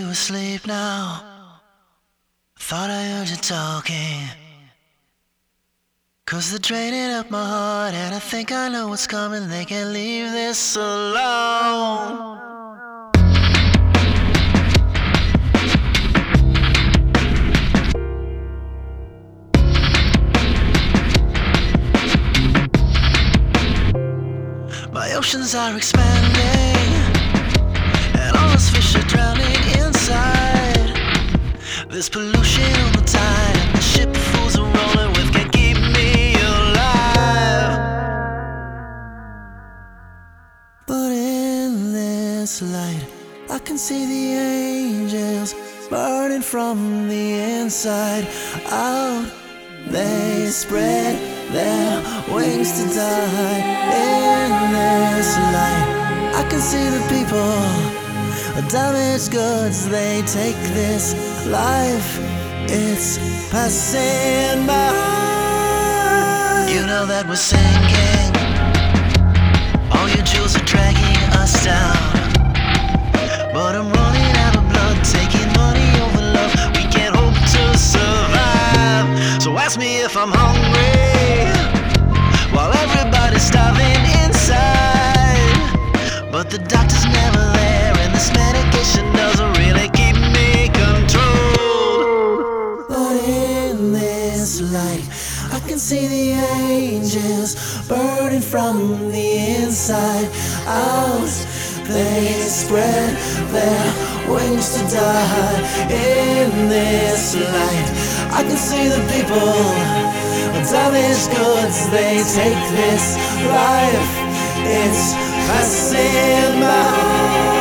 asleep now? Thought I heard you talking. 'Cause they're draining up my heart, and I think I know what's coming. They can't leave this alone. My oceans are expanding, and all those fish are drowning inside. There's pollution on the tide, and the ship fools are rolling with can't keep me alive. But in this light, I can see the angels burning from the inside out. They spread their wings to die. In this light, I can see the people, damaged goods. They take this life, it's passing by. You know that we're sinking, all your jewels are dragging us down. But I'm running out of blood, taking money over love. We can't hope to survive. So ask me if I'm hungry, while everybody's starving inside. But the doctor's never there, and this medication doesn't really keep me controlled. But in this light, I can see the angels burning from the inside out. They spread their wings to die. In this light, I can see the people, damaged goods. They take this life, it's passing by.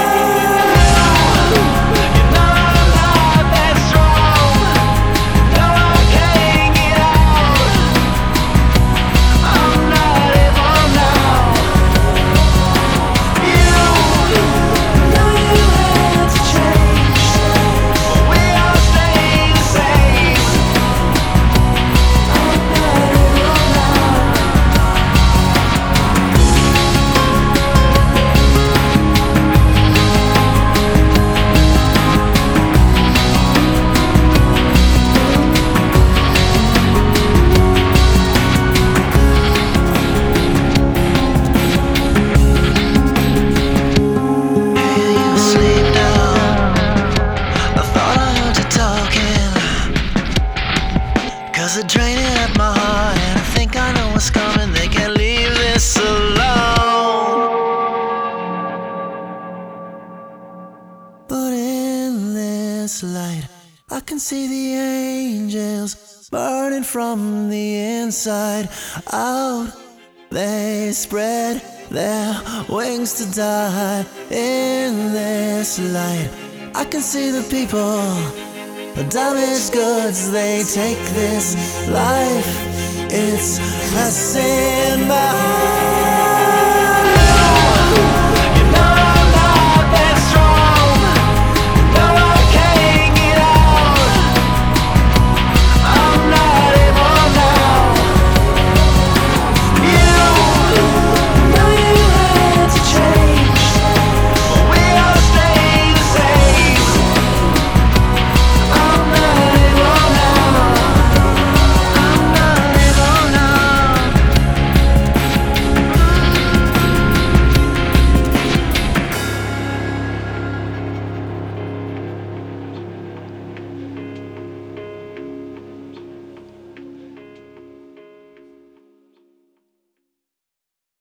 They're draining at my heart, and I think I know what's coming. They can't leave this alone. But in this light, I can see the angels burning from the inside out. They spread their wings to die. In this light, I can see the people, the damaged goods. They take this life, it's passing by.